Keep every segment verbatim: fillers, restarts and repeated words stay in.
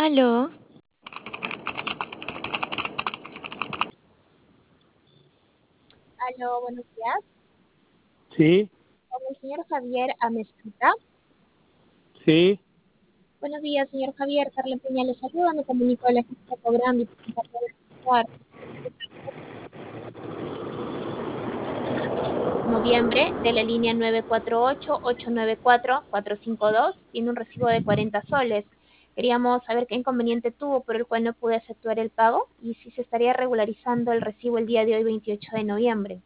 Aló, Aló, buenos días. Sí, Con el señor Javier Amezquita. sí. Buenos días, señor Javier. Carla Peña le saluda. Me comunico de la agencia Cobrando y presentarle a registrar noviembre de la línea nueve cuatro ocho, ocho nueve cuatro, cuatro cinco dos. Tiene un recibo de cuarenta soles. Queríamos saber qué inconveniente tuvo por el cual no pude efectuar el pago y si se estaría regularizando el recibo el día de hoy, veintiocho de noviembre.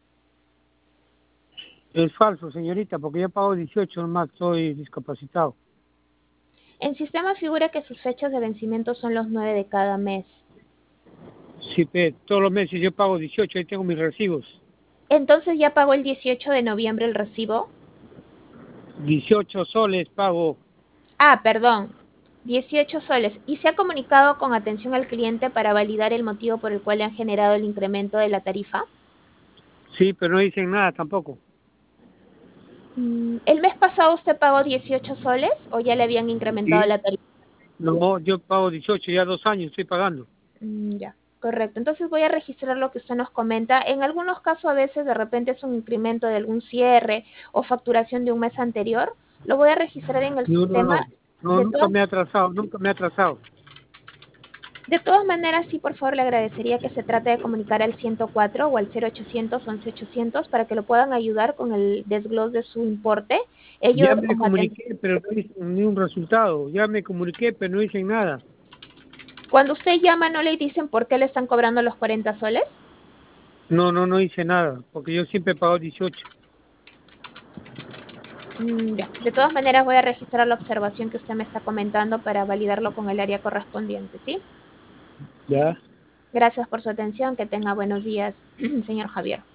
Es falso, señorita, porque yo pago dieciocho nomás, soy discapacitado. En sistema figura que sus fechas de vencimiento son los nueve de cada mes. Sí, pe, todos los meses yo pago dieciocho, ahí tengo mis recibos. Entonces ya pagó el dieciocho de noviembre el recibo. dieciocho soles pago. Ah, perdón, dieciocho soles. ¿Y se ha comunicado con atención al cliente para validar el motivo por el cual le han generado el incremento de la tarifa? Sí, pero no dicen nada tampoco. Mm, ¿El mes pasado usted pagó dieciocho soles o ya le habían incrementado Sí. la tarifa? No, yo pago dieciocho, ya dos años estoy pagando. Mm, ya, correcto. Entonces voy a registrar lo que usted nos comenta. En algunos casos a veces de repente es un incremento de algún cierre o facturación de un mes anterior. Lo voy a registrar en el No, no, sistema. no. No, De nunca todas me ha atrasado, nunca me ha atrasado. De todas maneras, sí, por favor, le agradecería que se trate de comunicar al ciento cuatro o al cero ochocientos, once ochocientos para que lo puedan ayudar con el desglose de su importe. Ya Ellos, me como aten- comuniqué, pero no dicen ni un resultado. Ya me comuniqué, pero no dicen nada. cuando usted llama, ¿no le dicen por qué le están cobrando los cuarenta soles? No, no, no dice nada, porque yo siempre pago dieciocho. Mm, ya. De todas maneras, voy a registrar la observación que usted me está comentando para validarlo con el área correspondiente, ¿sí? Ya. Gracias por su atención. Que tenga buenos días, señor Javier.